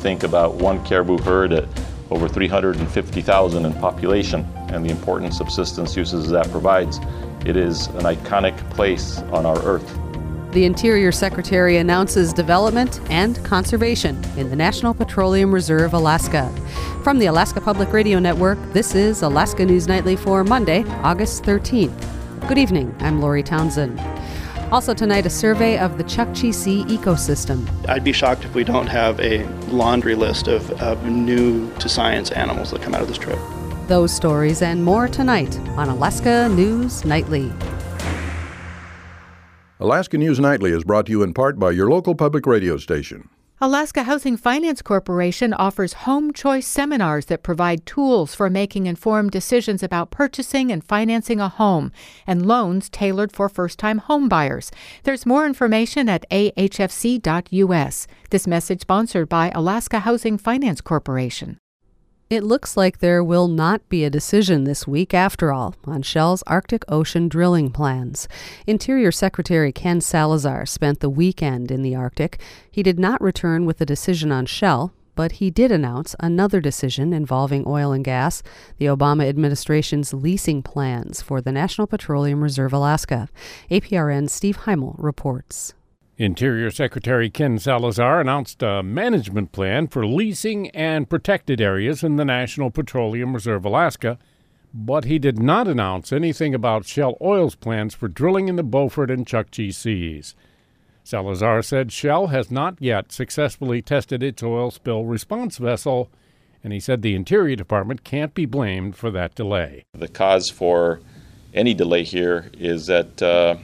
think about one caribou herd at over 350,000 in population and the important subsistence uses that provides, it is an iconic place on our Earth. The Interior Secretary announces development and conservation in the National Petroleum Reserve, Alaska. From the Alaska Public Radio Network, this is Alaska News Nightly for Monday, August 13th. Good evening, I'm Lori Townsend. Also tonight, a survey of the Chukchi Sea ecosystem. I'd be shocked if we don't have a laundry list of new-to-science animals that come out of this trip. Those stories and more tonight on Alaska News Nightly. Alaska News Nightly is brought to you in part by your local public radio station. Alaska Housing Finance Corporation offers home choice seminars that provide tools for making informed decisions about purchasing and financing a home and loans tailored for first-time home buyers. There's more information at ahfc.us. This message sponsored by Alaska Housing Finance Corporation. It looks like there will not be a decision this week, after all, on Shell's Arctic Ocean drilling plans. Interior Secretary Ken Salazar spent the weekend in the Arctic. He did not return with a decision on Shell, but he did announce another decision involving oil and gas, the Obama administration's leasing plans for the National Petroleum Reserve, Alaska. APRN's Steve Heimel reports. Interior Secretary Ken Salazar announced a management plan for leasing and protected areas in the National Petroleum Reserve, Alaska, but he did not announce anything about Shell Oil's plans for drilling in the Beaufort and Chukchi Seas. Salazar said Shell has not yet successfully tested its oil spill response vessel, and he said the Interior Department can't be blamed for that delay. The cause for any delay here is that the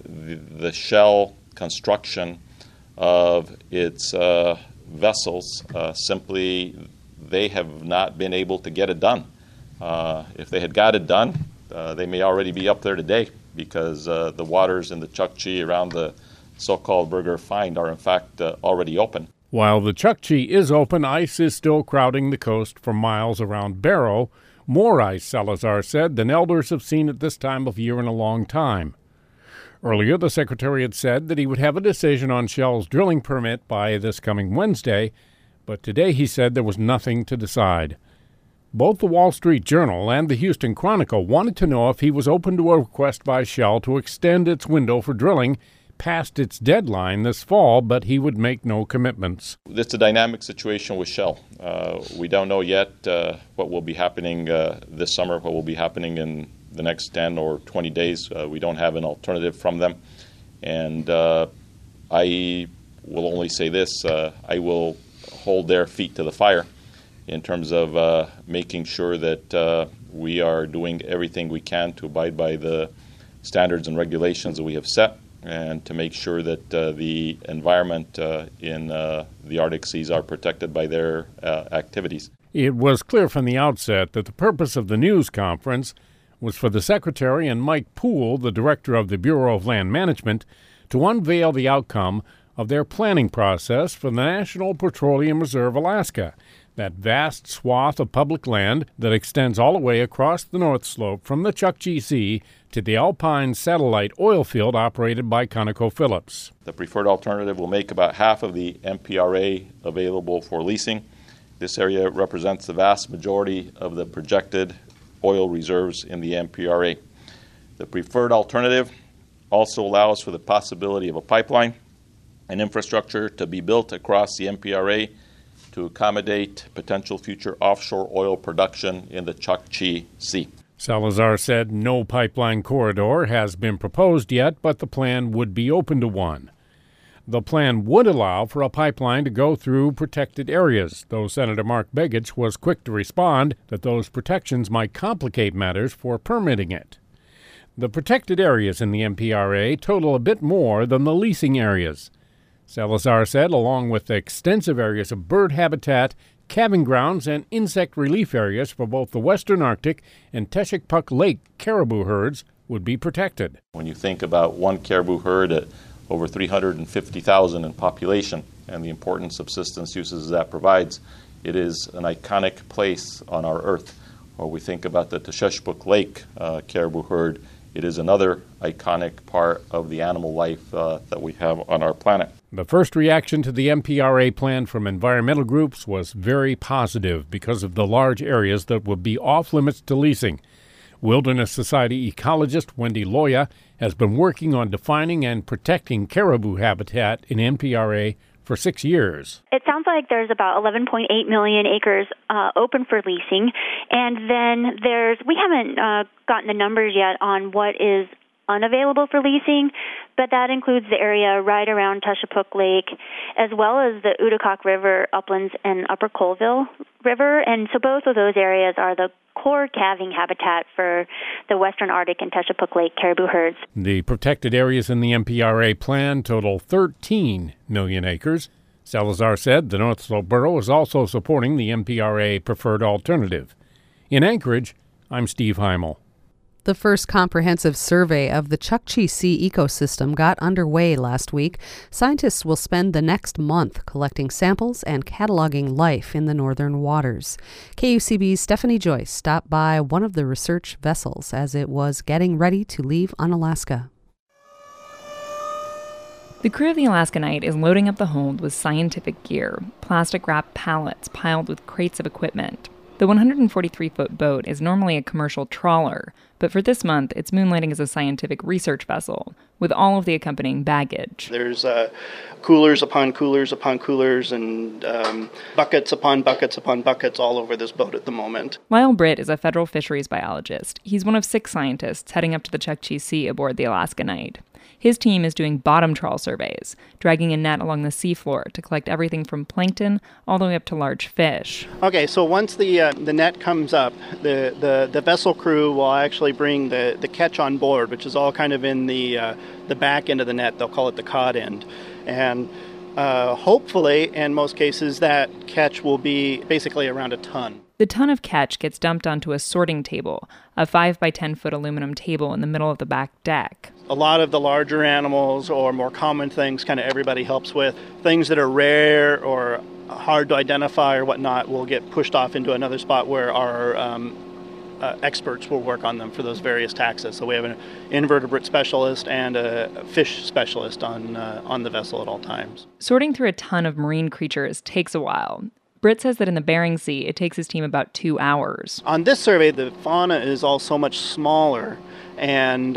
Shell construction of its vessels, simply they have not been able to get it done. If they had got it done, they may already be up there today because the waters in the Chukchi around the so-called Burger Find are in fact already open. While the Chukchi is open, ice is still crowding the coast for miles around Barrow. More ice, Salazar said, than elders have seen at this time of year in a long time. Earlier, the Secretary had said that he would have a decision on Shell's drilling permit by this coming Wednesday, but today he said there was nothing to decide. Both the Wall Street Journal and the Houston Chronicle wanted to know if he was open to a request by Shell to extend its window for drilling past its deadline this fall, but he would make no commitments. It's a dynamic situation with Shell. We don't know yet what will be happening this summer, what will be happening in the next 10 or 20 days. We don't have an alternative from them. And I will only say this, I will hold their feet to the fire in terms of making sure that we are doing everything we can to abide by the standards and regulations that we have set and to make sure that the environment in the Arctic seas are protected by their activities. It was clear from the outset that the purpose of the news conference was for the Secretary and Mike Poole, the Director of the Bureau of Land Management, to unveil the outcome of their planning process for the National Petroleum Reserve, Alaska, that vast swath of public land that extends all the way across the North Slope from the Chukchi Sea to the Alpine Satellite oil field operated by ConocoPhillips. The preferred alternative will make about half of the MPRA available for leasing. This area represents the vast majority of the projected oil reserves in the MPRA. The preferred alternative also allows for the possibility of a pipeline and infrastructure to be built across the MPRA to accommodate potential future offshore oil production in the Chukchi Sea. Salazar said no pipeline corridor has been proposed yet, but the plan would be open to one. The plan would allow for a pipeline to go through protected areas, though Senator Mark Begich was quick to respond that those protections might complicate matters for permitting it. The protected areas in the MPRA total a bit more than the leasing areas. Salazar said, along with extensive areas of bird habitat, calving grounds, and insect relief areas for both the Western Arctic and Teshekpuk Lake caribou herds would be protected. When you think about one caribou herd at over 350,000 in population and the important subsistence uses that provides, it is an iconic place on our Earth. Or we think about the Teshekpuk Lake caribou herd, it is another iconic part of the animal life that we have on our planet. The first reaction to the MPRA plan from environmental groups was very positive because of the large areas that would be off limits to leasing. Wilderness Society ecologist Wendy Loya has been working on defining and protecting caribou habitat in MPRA for 6 years. It sounds like there's about 11.8 million acres open for leasing, and then we haven't gotten the numbers yet on what is unavailable for leasing, but that includes the area right around Tushapuk Lake, as well as the Udacock River uplands and Upper Colville River, and so both of those areas are the core calving habitat for the western Arctic and Tushapuk Lake caribou herds. The protected areas in the MPRA plan total 13 million acres. Salazar said the North Slope Borough is also supporting the MPRA preferred alternative. In Anchorage, I'm Steve Heimel. The first comprehensive survey of the Chukchi Sea ecosystem got underway last week. Scientists will spend the next month collecting samples and cataloging life in the northern waters. KUCB's Stephanie Joyce stopped by one of the research vessels as it was getting ready to leave Unalaska. The crew of the Alaska Knight is loading up the hold with scientific gear, plastic-wrapped pallets piled with crates of equipment. The 143-foot boat is normally a commercial trawler, but for this month, it's moonlighting as a scientific research vessel, with all of the accompanying baggage. There's coolers upon coolers upon coolers and buckets upon buckets upon buckets all over this boat at the moment. Lyle Britt is a federal fisheries biologist. He's one of 6 scientists heading up to the Chukchi Sea aboard the Alaska Knight. His team is doing bottom trawl surveys, dragging a net along the seafloor to collect everything from plankton all the way up to large fish. Okay, so once the net comes up, the vessel crew will actually bring the catch on board, which is all kind of in the back end of the net. They'll call it the cod end. And hopefully, in most cases, that catch will be basically around a ton. The ton of catch gets dumped onto a sorting table, a 5 by 10 foot aluminum table in the middle of the back deck. A lot of the larger animals or more common things kind of everybody helps with. Things that are rare or hard to identify or whatnot will get pushed off into another spot where our experts will work on them for those various taxa. So we have an invertebrate specialist and a fish specialist on the vessel at all times. Sorting through a ton of marine creatures takes a while. Britt says that in the Bering Sea, it takes his team about 2 hours. On this survey, the fauna is all so much smaller and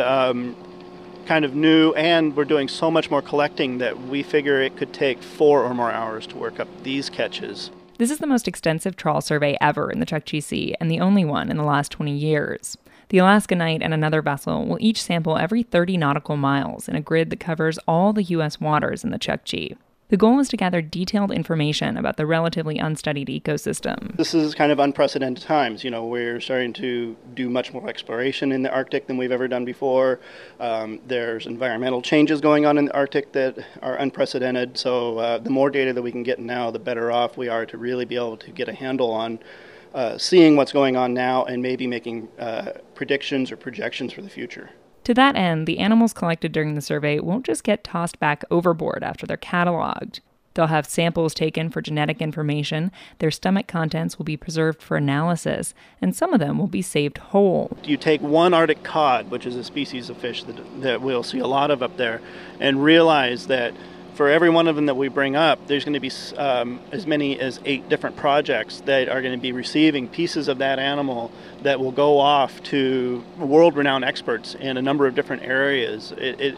kind of new, and we're doing so much more collecting that we figure it could take 4 or more hours to work up these catches. This is the most extensive trawl survey ever in the Chukchi Sea, and the only one in the last 20 years. The Alaska Knight and another vessel will each sample every 30 nautical miles in a grid that covers all the U.S. waters in the Chukchi. The goal is to gather detailed information about the relatively unstudied ecosystem. This is kind of unprecedented times. You know, we're starting to do much more exploration in the Arctic than we've ever done before. There's environmental changes going on in the Arctic that are unprecedented. So the more data that we can get now, the better off we are to really be able to get a handle on seeing what's going on now and maybe making predictions or projections for the future. To that end, the animals collected during the survey won't just get tossed back overboard after they're cataloged. They'll have samples taken for genetic information, their stomach contents will be preserved for analysis, and some of them will be saved whole. You take one Arctic cod, which is a species of fish that we'll see a lot of up there, and realize that for every one of them that we bring up, there's going to be as many as 8 different projects that are going to be receiving pieces of that animal that will go off to world-renowned experts in a number of different areas.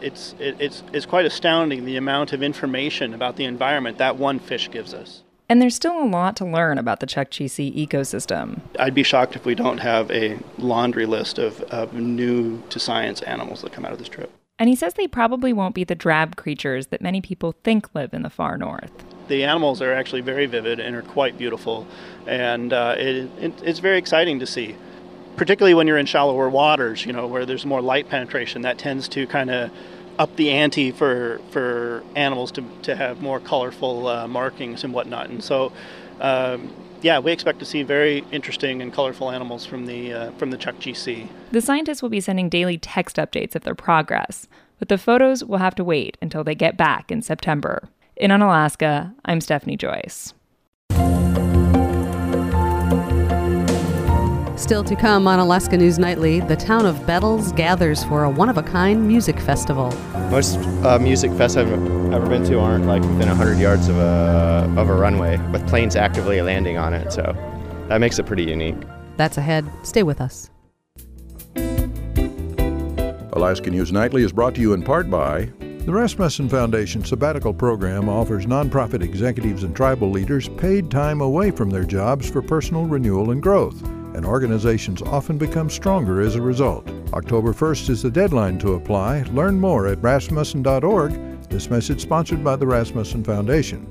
It's quite astounding the amount of information about the environment that one fish gives us. And there's still a lot to learn about the Chukchi Sea ecosystem. I'd be shocked if we don't have a laundry list of new to science animals that come out of this trip. And he says they probably won't be the drab creatures that many people think live in the far north. The animals are actually very vivid and are quite beautiful, and it's very exciting to see, particularly when you're in shallower waters, you know, where there's more light penetration. That tends to kind of up the ante for animals to have more colorful markings and whatnot. And so, we expect to see very interesting and colorful animals from the Chukchi Sea. The scientists will be sending daily text updates of their progress, but the photos will have to wait until they get back in September. In Unalaska, I'm Stephanie Joyce. Still to come on Alaska News Nightly, the town of Bettles gathers for a one-of-a-kind music festival. Most music fests I've ever been to aren't like within 100 yards of a runway with planes actively landing on it, so that makes it pretty unique. That's ahead. Stay with us. Alaska News Nightly is brought to you in part by the Rasmussen Foundation Sabbatical Program offers nonprofit executives and tribal leaders paid time away from their jobs for personal renewal and growth, and organizations often become stronger as a result. October 1st is the deadline to apply. Learn more at rasmussen.org. This message sponsored by the Rasmussen Foundation.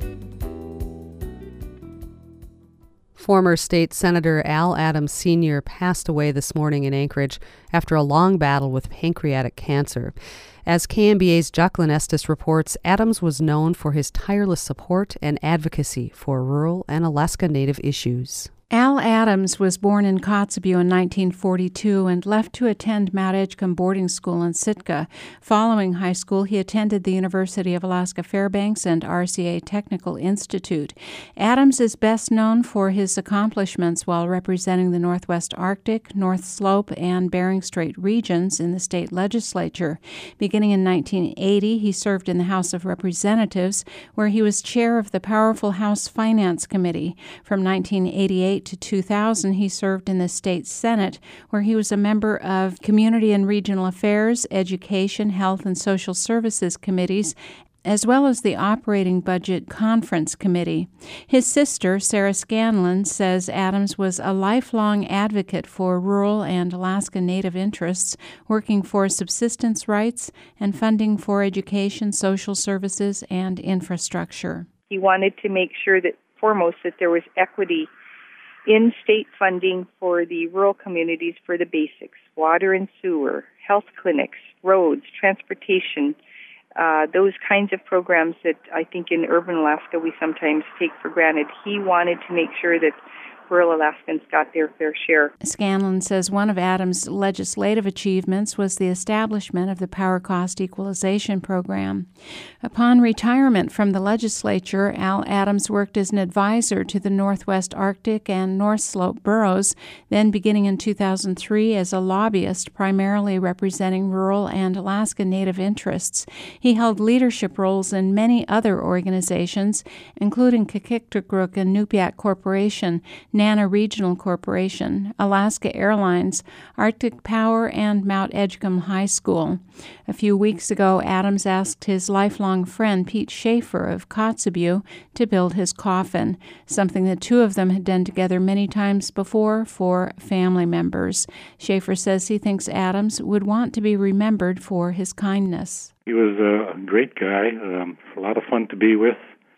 Former State Senator Al Adams Sr. passed away this morning in Anchorage after a long battle with pancreatic cancer. As KMBA's Jacqueline Estes reports, Adams was known for his tireless support and advocacy for rural and Alaska Native issues. Al Adams was born in Kotzebue in 1942 and left to attend Mount Edgecombe boarding school in Sitka. Following high school, he attended the University of Alaska Fairbanks and RCA Technical Institute. Adams is best known for his accomplishments while representing the Northwest Arctic, North Slope, and Bering Strait regions in the state legislature. Beginning in 1980, he served in the House of Representatives, where he was chair of the powerful House Finance Committee. From 1988 to 2000, he served in the state Senate, where he was a member of Community and Regional Affairs, Education, Health, and Social Services committees, as well as the Operating Budget Conference Committee. His sister, Sarah Scanlon, says Adams was a lifelong advocate for rural and Alaska Native interests, working for subsistence rights and funding for education, social services, and infrastructure. He wanted to make sure that, foremost, that there was equity in state funding for the rural communities for the basics, water and sewer, health clinics, roads, transportation, those kinds of programs that I think in urban Alaska we sometimes take for granted. He wanted to make sure that rural Alaskans got their fair share. Scanlon says one of Adams' legislative achievements was the establishment of the Power Cost Equalization Program. Upon retirement from the legislature, Al Adams worked as an advisor to the Northwest Arctic and North Slope boroughs, then beginning in 2003 as a lobbyist primarily representing rural and Alaska Native interests. He held leadership roles in many other organizations, including Kikiktikruk and Nupiat Corporation, Nana Regional Corporation, Alaska Airlines, Arctic Power, and Mount Edgecombe High School. A few weeks ago, Adams asked his lifelong friend Pete Schaefer of Kotzebue to build his coffin, something the two of them had done together many times before for family members. Schaefer says he thinks Adams would want to be remembered for his kindness. He was a great guy, a lot of fun to be with,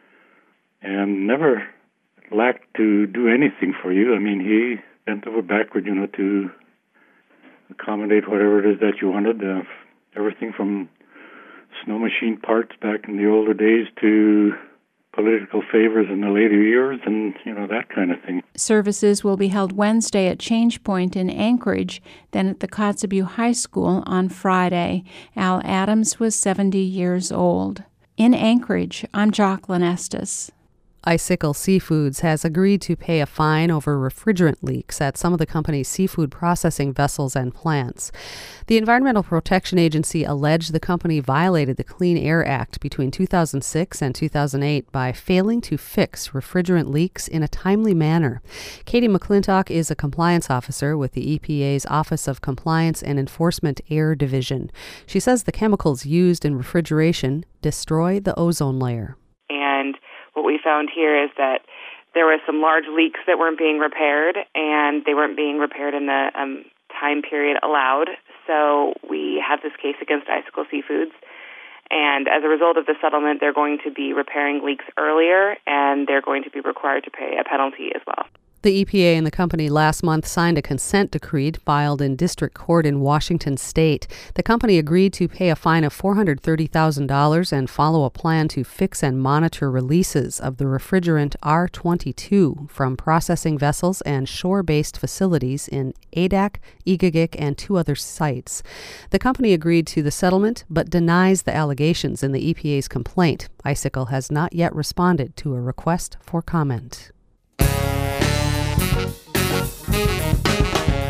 and never lacked to do anything for you. I mean, he bent over backward, to accommodate whatever it is that you wanted. Everything from snow machine parts back in the older days to political favors in the later years and, that kind of thing. Services will be held Wednesday at Change Point in Anchorage, then at the Kotzebue High School on Friday. Al Adams was 70 years old. In Anchorage, I'm Jacqueline Estes. Icicle Seafoods has agreed to pay a fine over refrigerant leaks at some of the company's seafood processing vessels and plants. The Environmental Protection Agency alleged the company violated the Clean Air Act between 2006 and 2008 by failing to fix refrigerant leaks in a timely manner. Katie McClintock is a compliance officer with the EPA's Office of Compliance and Enforcement Air Division. She says the chemicals used in refrigeration destroy the ozone layer. And what we found here is that there were some large leaks that weren't being repaired, and they weren't being repaired in the time period allowed. So we have this case against Icicle Seafoods, and as a result of the settlement, they're going to be repairing leaks earlier, and they're going to be required to pay a penalty as well. The EPA and the company last month signed a consent decree filed in district court in Washington state. The company agreed to pay a fine of $430,000 and follow a plan to fix and monitor releases of the refrigerant R-22 from processing vessels and shore-based facilities in Adak, Egegik, and 2 other sites. The company agreed to the settlement but denies the allegations in the EPA's complaint. Icicle has not yet responded to a request for comment.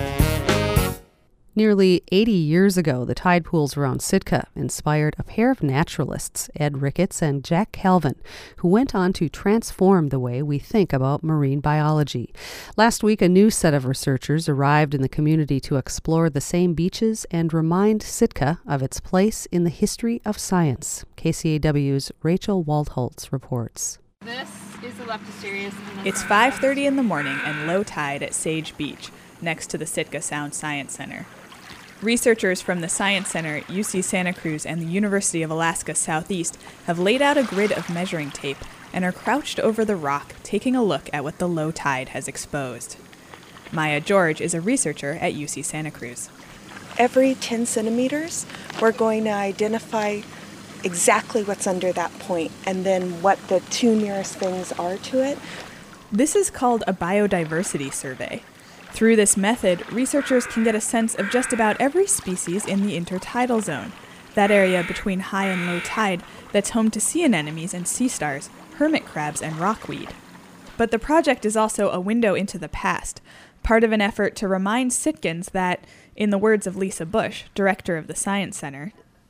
Nearly 80 years ago, the tide pools around Sitka inspired a pair of naturalists, Ed Ricketts and Jack Calvin, who went on to transform the way we think about marine biology. Last week, a new set of researchers arrived in the community to explore the same beaches and remind Sitka of its place in the history of science. KCAW's Rachel Waldholtz reports. This is the Leptosterias. It's 5:30 in the morning and low tide at Sage Beach, next to the Sitka Sound Science Center. Researchers from the Science Center, UC Santa Cruz, and the University of Alaska Southeast have laid out a grid of measuring tape and are crouched over the rock, taking a look at what the low tide has exposed. Maya George is a researcher at UC Santa Cruz. Every 10 centimeters, we're going to identify exactly what's under that point and then what the two nearest things are to it. This is called a biodiversity survey. Through this method, researchers can get a sense of just about every species in the intertidal zone, that area between high and low tide that's home to sea anemones and sea stars, hermit crabs, and rockweed. But the project is also a window into the past, part of an effort to remind Sitkans that, in the words of Lisa Bush, director of the Science Center,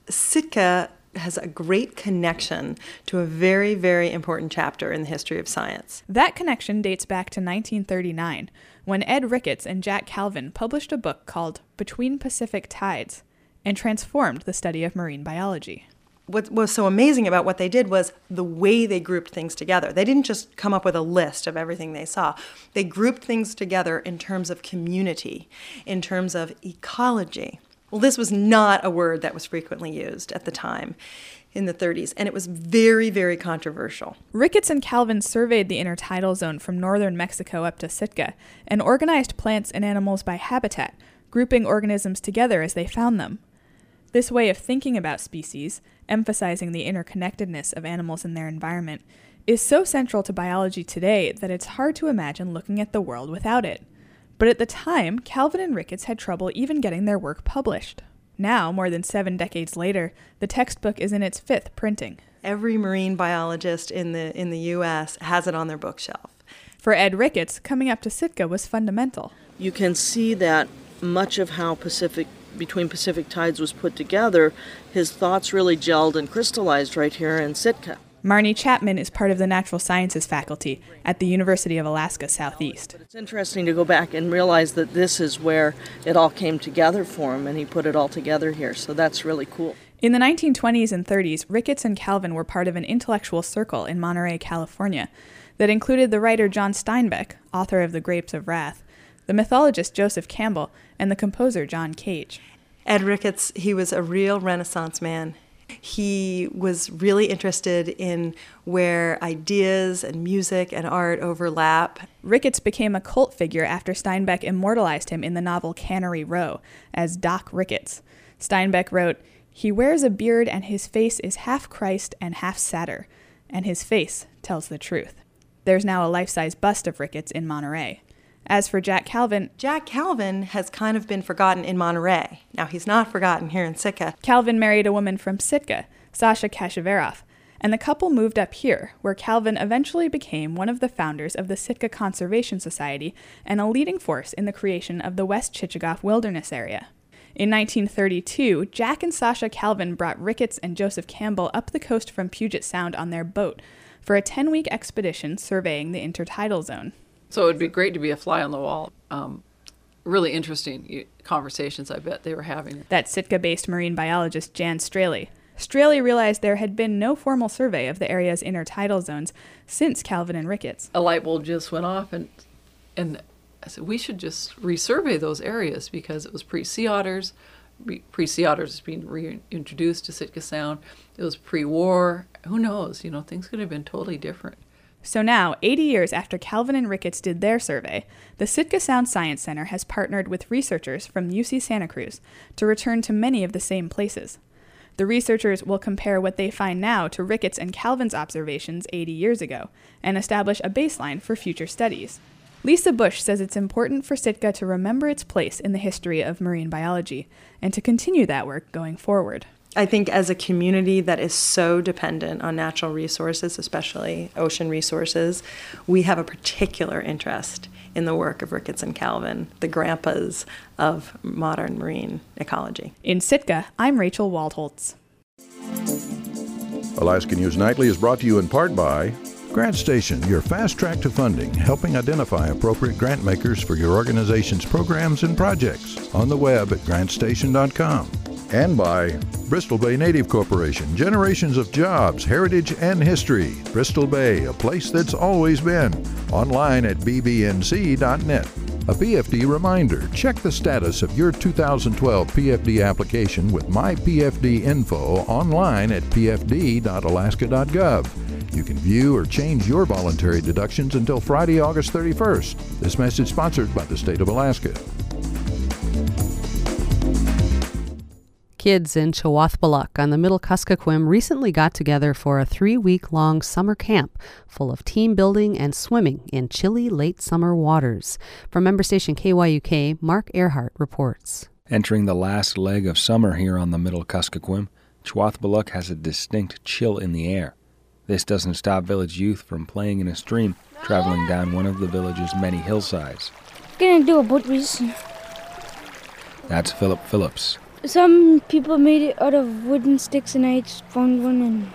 Sitka has a great connection to a very, very important chapter in the history of science. That connection dates back to 1939, when Ed Ricketts and Jack Calvin published a book called Between Pacific Tides and transformed the study of marine biology. What was so amazing about what they did was the way they grouped things together. They didn't just come up with a list of everything they saw. They grouped things together in terms of community, in terms of ecology. Well, this was not a word that was frequently used at the time in the 30s, and it was very, very controversial. Ricketts and Calvin surveyed the intertidal zone from northern Mexico up to Sitka and organized plants and animals by habitat, grouping organisms together as they found them. This way of thinking about species, emphasizing the interconnectedness of animals and their environment, is so central to biology today that it's hard to imagine looking at the world without it. But at the time, Calvin and Ricketts had trouble even getting their work published. Now, more than 7 decades later, the textbook is in its 5th printing. Every marine biologist in the U.S. has it on their bookshelf. For Ed Ricketts, coming up to Sitka was fundamental. You can see that much of how Between Pacific Tides was put together, his thoughts really gelled and crystallized right here in Sitka. Marnie Chapman is part of the Natural Sciences faculty at the University of Alaska Southeast. It's interesting to go back and realize that this is where it all came together for him, and he put it all together here, so that's really cool. In the 1920s and 30s, Ricketts and Calvin were part of an intellectual circle in Monterey, California, that included the writer John Steinbeck, author of The Grapes of Wrath, the mythologist Joseph Campbell, and the composer John Cage. Ed Ricketts, he was a real Renaissance man. He was really interested in where ideas and music and art overlap. Ricketts became a cult figure after Steinbeck immortalized him in the novel Cannery Row as Doc Ricketts. Steinbeck wrote, "He wears a beard and his face is half Christ and half satyr, and his face tells the truth." There's now a life-size bust of Ricketts in Monterey. As for Jack Calvin has kind of been forgotten in Monterey. Now, he's not forgotten here in Sitka. Calvin married a woman from Sitka, Sasha Kashivarov, and the couple moved up here, where Calvin eventually became one of the founders of the Sitka Conservation Society and a leading force in the creation of the West Chichagof Wilderness Area. In 1932, Jack and Sasha Calvin brought Ricketts and Joseph Campbell up the coast from Puget Sound on their boat for a 10-week expedition surveying the intertidal zone. So it would be great to be a fly on the wall. Really interesting conversations, I bet they were having. That's Sitka-based marine biologist Jan Straley. Straley realized there had been no formal survey of the area's intertidal zones since Calvin and Ricketts. A light bulb just went off, and I said, we should just resurvey those areas because it was pre-sea otters. Pre-sea otters being reintroduced to Sitka Sound. It was pre-war. Who knows? Things could have been totally different. So now, 80 years after Calvin and Ricketts did their survey, the Sitka Sound Science Center has partnered with researchers from UC Santa Cruz to return to many of the same places. The researchers will compare what they find now to Ricketts and Calvin's observations 80 years ago and establish a baseline for future studies. Lisa Bush says it's important for Sitka to remember its place in the history of marine biology and to continue that work going forward. I think as a community that is so dependent on natural resources, especially ocean resources, we have a particular interest in the work of Ricketts and Calvin, the grandpas of modern marine ecology. In Sitka, I'm Rachel Waldholtz. Alaska News Nightly is brought to you in part by Grant Station, your fast track to funding, helping identify appropriate grant makers for your organization's programs and projects on the web at grantstation.com. And by Bristol Bay Native Corporation, generations of jobs, heritage, and history. Bristol Bay, a place that's always been. Online at bbnc.net. A PFD reminder, check the status of your 2012 PFD application with My PFD Info online at pfd.alaska.gov. You can view or change your voluntary deductions until Friday, August 31st. This message sponsored by the state of Alaska. Kids in Chewathpaluk on the Middle Kuskokwim recently got together for a 3-week-long summer camp full of team building and swimming in chilly late summer waters. From member station KYUK, Mark Earhart reports. Entering the last leg of summer here on the Middle Kuskokwim, Chewathpaluk has a distinct chill in the air. This doesn't stop village youth from playing in a stream traveling down one of the village's many hillsides. Gonna do a boat race. That's Philip Phillips. Some people made it out of wooden sticks, and I just found one and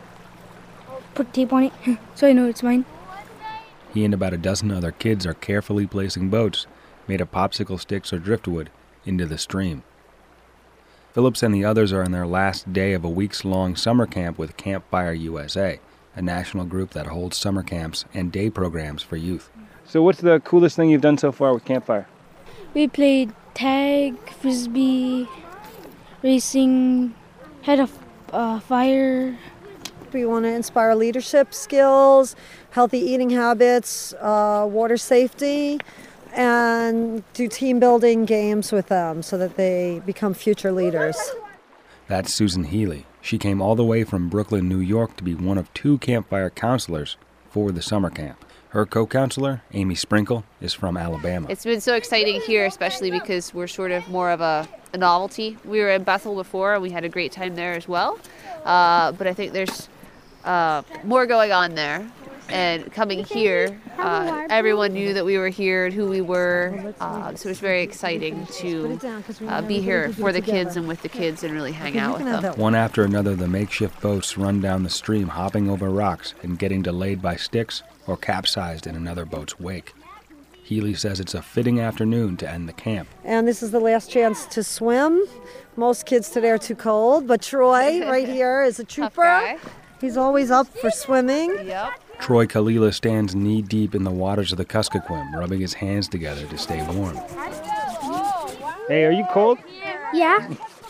put tape on it, so I know it's mine. He and about a dozen other kids are carefully placing boats, made of popsicle sticks or driftwood, into the stream. Phillips and the others are in their last day of a weeks-long summer camp with Campfire USA, a national group that holds summer camps and day programs for youth. So what's the coolest thing you've done so far with Campfire? We played tag, frisbee, racing, had a fire. We want to inspire leadership skills, healthy eating habits, water safety, and do team building games with them so that they become future leaders. That's Susan Healy. She came all the way from Brooklyn, New York to be one of 2 Campfire counselors for the summer camp. Her co-counselor, Amy Sprinkle, is from Alabama. It's been so exciting here, especially because we're sort of more of a novelty. We were in Bethel before, and we had a great time there as well. But I think there's more going on there. And coming here, everyone knew that we were here and who we were. So it was very exciting to be here for the kids and with the kids and really hang out with them. One after another, the makeshift boats run down the stream, hopping over rocks and getting delayed by sticks or capsized in another boat's wake. Healy says it's a fitting afternoon to end the camp. And this is the last chance to swim. Most kids today are too cold, but Troy right here is a trooper. He's always up for swimming. Yep. Troy Kalila stands knee-deep in the waters of the Kuskokwim, rubbing his hands together to stay warm. Hey, are you cold? Yeah.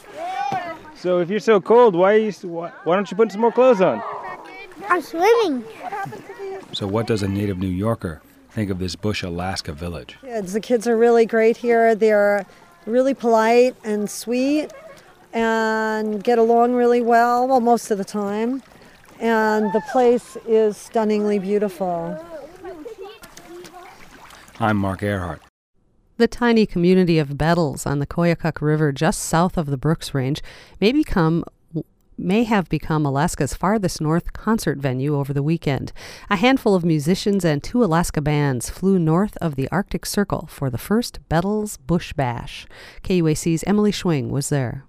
So if you're so cold, why don't you put some more clothes on? I'm swimming. So what does a native New Yorker think of this bush Alaska village? The kids are really great here. They're really polite and sweet and get along really well most of the time. And the place is stunningly beautiful. I'm Mark Earhart. The tiny community of Bettles on the Koyukuk River just south of the Brooks Range may have become Alaska's farthest north concert venue over the weekend. A handful of musicians and 2 Alaska bands flew north of the Arctic Circle for the first Bettles Bush Bash. KUAC's Emily Schwing was there.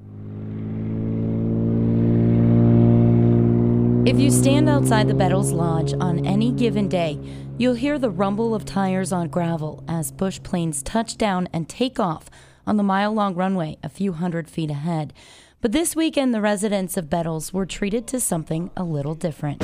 If you stand outside the Bettles Lodge on any given day, you'll hear the rumble of tires on gravel as bush planes touch down and take off on the mile-long runway a few hundred feet ahead. But this weekend, the residents of Bettles were treated to something a little different.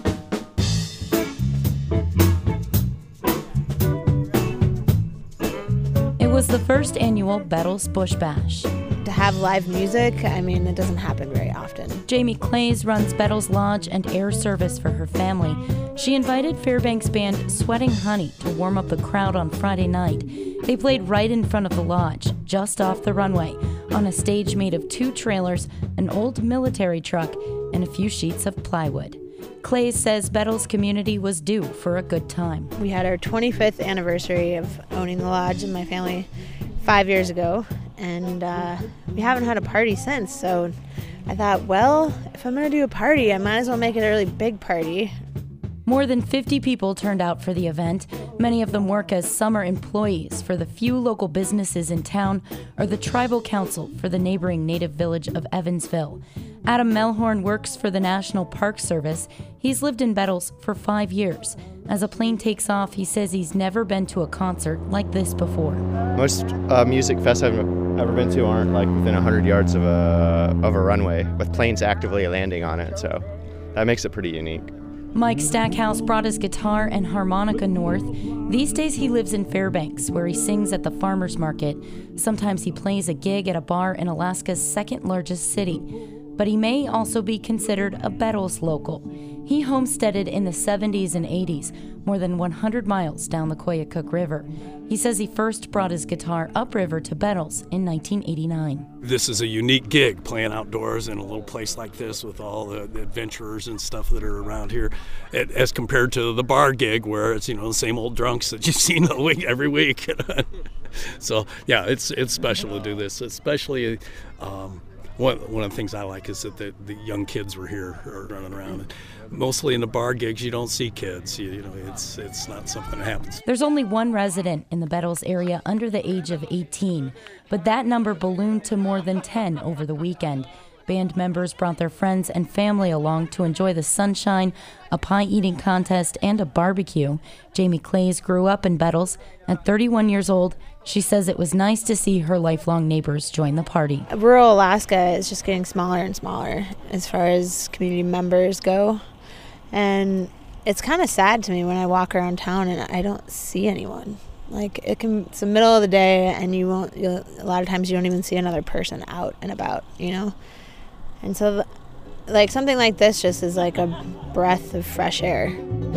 It was the first annual Bettles Bush Bash. To have live music, I mean, it doesn't happen very often. Jamie Clays runs Bettles Lodge and air service for her family. She invited Fairbanks band Sweating Honey to warm up the crowd on Friday night. They played right in front of the lodge, just off the runway, on a stage made of 2 trailers, an old military truck, and a few sheets of plywood. Clays says Bettles community was due for a good time. We had our 25th anniversary of owning the lodge in my family 5 years ago, and we haven't had a party since, so I thought, well, if I'm going to do a party, I might as well make it a really big party. More than 50 people turned out for the event. Many of them work as summer employees for the few local businesses in town or the tribal council for the neighboring native village of Evansville. Adam Melhorn works for the National Park Service. He's lived in Bettles for 5 years. As a plane takes off, he says he's never been to a concert like this before. Most music fests I've ever been to aren't like within 100 yards of a runway with planes actively landing on it, so that makes it pretty unique. Mike Stackhouse brought his guitar and harmonica north. These days he lives in Fairbanks, where he sings at the farmers market. Sometimes he plays a gig at a bar in Alaska's second largest city. But he may also be considered a Bettles local. He homesteaded in the 70s and 80s, more than 100 miles down the Koyukuk River. He says he first brought his guitar upriver to Bettles in 1989. This is a unique gig, playing outdoors in a little place like this with all the adventurers and stuff that are around here, as compared to the bar gig where it's, the same old drunks that you've seen every week. So, yeah, it's special to do this, especially... One of the things I like is that the young kids were here or running around. And mostly in the bar gigs, you don't see kids. It's not something that happens. There's only one resident in the Bettles area under the age of 18, but that number ballooned to more than 10 over the weekend. Band members brought their friends and family along to enjoy the sunshine, a pie-eating contest, and a barbecue. Jamie Clays grew up in Bettles. At 31 years old, she says it was nice to see her lifelong neighbors join the party. Rural Alaska is just getting smaller and smaller as far as community members go. And it's kind of sad to me when I walk around town and I don't see anyone. Like, it's the middle of the day and a lot of times you don't even see another person out and about, And so, something like this just is like a breath of fresh air.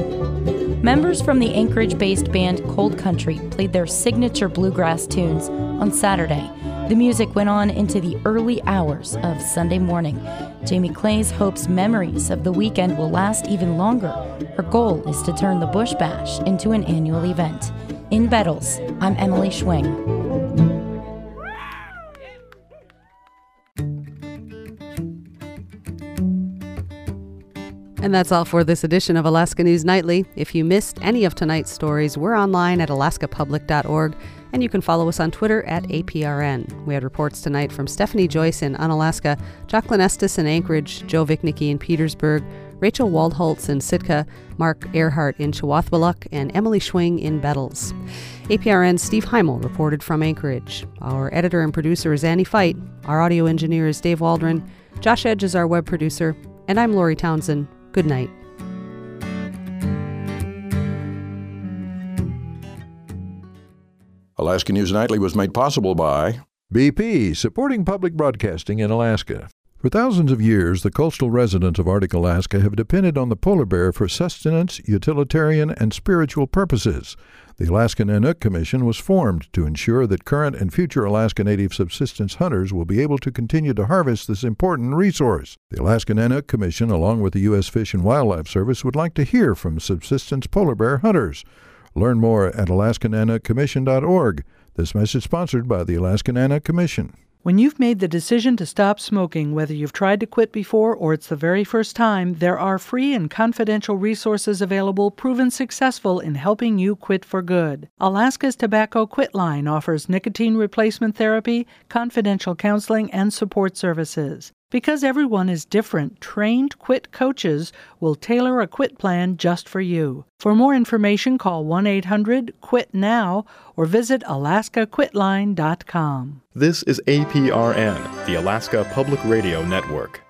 Members from the Anchorage-based band Cold Country played their signature bluegrass tunes on Saturday. The music went on into the early hours of Sunday morning. Jamie Clays hopes memories of the weekend will last even longer. Her goal is to turn the Bush Bash into an annual event. In Bettles, I'm Emily Schwing. And that's all for this edition of Alaska News Nightly. If you missed any of tonight's stories, we're online at alaskapublic.org, and you can follow us on Twitter at APRN. We had reports tonight from Stephanie Joyce in Unalaska, Jacqueline Estes in Anchorage, Joe Vichnicki in Petersburg, Rachel Waldholtz in Sitka, Mark Earhart in Chewathwaluk, and Emily Schwing in Bettles. APRN's Steve Heimel reported from Anchorage. Our editor and producer is Annie Fight. Our audio engineer is Dave Waldron. Josh Edge is our web producer. And I'm Lori Townsend. Good night. Alaska News Nightly was made possible by BP, supporting public broadcasting in Alaska. For thousands of years, the coastal residents of Arctic Alaska have depended on the polar bear for sustenance, utilitarian, and spiritual purposes. The Alaska Nanook Commission was formed to ensure that current and future Alaska Native subsistence hunters will be able to continue to harvest this important resource. The Alaska Nanook Commission, along with the U.S. Fish and Wildlife Service, would like to hear from subsistence polar bear hunters. Learn more at alaskananookcommission.org. This message sponsored by the Alaska Nanook Commission. When you've made the decision to stop smoking, whether you've tried to quit before or it's the very first time, there are free and confidential resources available proven successful in helping you quit for good. Alaska's Tobacco Quit Line offers nicotine replacement therapy, confidential counseling, and support services. Because everyone is different, trained quit coaches will tailor a quit plan just for you. For more information, call 1-800-QUIT-NOW or visit alaskaquitline.com. This is APRN, the Alaska Public Radio Network.